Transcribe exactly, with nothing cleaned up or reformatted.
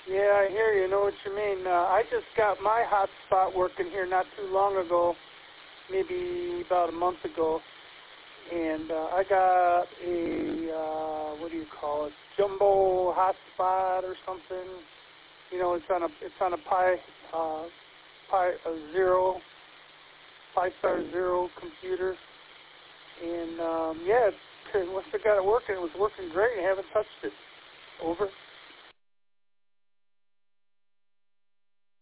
Yeah, I hear you. Know what you mean. Uh, I just got my hotspot working here not too long ago, maybe about a month ago, and uh, I got a uh, what do you call it? Jumbo hotspot or something. You know, it's on a it's on a Pi uh, Pi a zero Pi Star Zero computer, and um, yeah, it, once I got it working, it was working great. I haven't touched it. Over.